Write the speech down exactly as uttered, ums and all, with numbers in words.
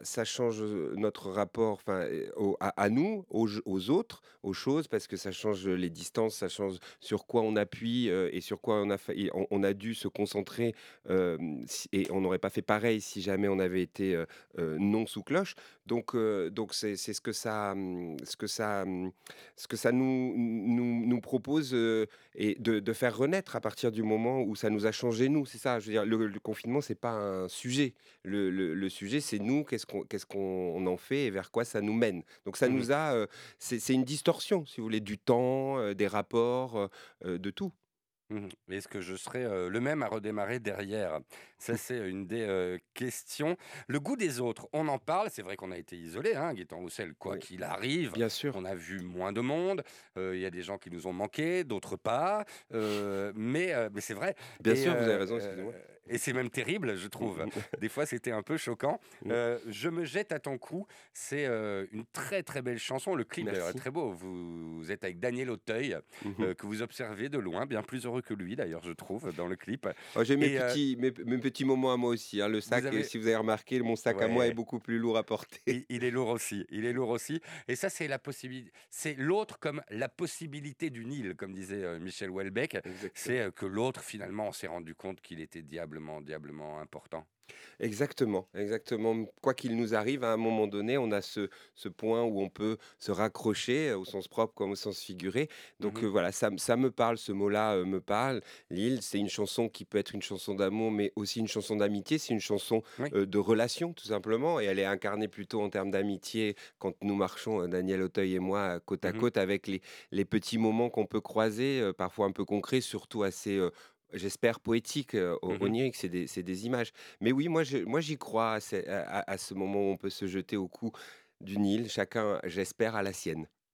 ça change, heu, notre rapport, enfin, heu, au à à nous, aux j aux autres, aux choses, parce que ça change, heu, les distances, ça change sur quoi on appuie, heu, et sur quoi on a failli on on a dû se concentrer, hem, si et on n'aurait pas fait pareil si jamais on avait été, heu heu, non sous cloche. Donc heu, donc c'est c'est ce que ça, mmh, ce que ça, mmh, ce que ça nous nous nous propose, heu et de de faire renaître à partir du moment où ça nous a changé nous, c'est ça. Je veux dire, le le confinement, c'est pas un sujet. Le le le sujet, c'est nous, qu'est-ce qu'on qu'est-ce qu'on en fait et vers quoi ça nous mène. Donc ça Mmh. nous a, heu, c'est c'est une distorsion, si vous voulez, du temps, heu, des rapports, heu heu, de tout. Mmh. Est-ce que je serai, heu, le même à redémarrer derrière? Ça, c'est une des, heu, questions. Le goût des autres, on en parle, c'est vrai qu'on a été isolés, hein, Gaëtan Roussel, quoi Oui, qu'il arrive. bien sûr. On a vu moins de monde, heu, il y a des gens qui nous ont manqué, d'autres pas, heu, mais heu, mais c'est vrai Bien et sûr, vous avez heu raison, heu excusez-moi. et c'est même terrible, je trouve. Des fois, c'était un peu choquant. Mmh. Heu, Je me jette à ton cou, c'est, heu, une très, très belle chanson. Le clip d'ailleurs est Merci. très beau. Vous vous êtes avec Daniel Auteuil, Mmh. heu, que vous observez de loin, bien plus heureux que lui d'ailleurs, je trouve, dans le clip Oh, j'ai mes et heu, petits mes mes petits moments à moi aussi, hein. Le vous sac, heu, avez si vous avez remarqué, mon sac à moi est ouais, beaucoup plus lourd à porter. il il est lourd aussi, il est lourd aussi et ça, c'est la possibilité, c'est l'autre comme la possibilité du Nil, comme disait, heu, Michel Houellebecq. C'est, Exactement. heu, que l'autre, finalement, on s'est rendu compte qu'il était diablement, diablement important. Exactement, exactement. Quoi qu'il nous arrive, à un moment donné, on a ce ce point où on peut se raccrocher, heu, au sens propre comme au sens figuré. Donc, heu, Mmh. voilà, ça me ça me parle, ce mot-là, heu, me parle. L'île, c'est une chanson qui peut être une chanson d'amour, mais aussi une chanson d'amitié. C'est une chanson, Oui. heu, de relation, tout simplement, et elle est incarnée plutôt en termes d'amitié quand nous marchons, heu, Daniel Auteuil et moi, heu, côte à Mmh. côte, avec les les petits moments qu'on peut croiser, heu, parfois un peu concrets, surtout assez, heu, j'espère poétiques, heu, o Mmh. oniriques. C'est des c'est des images. Mais oui, moi je moi j'y crois à ces à à à ce moment où on peut se jeter au cou d'une île, chacun, j'espère, à la sienne.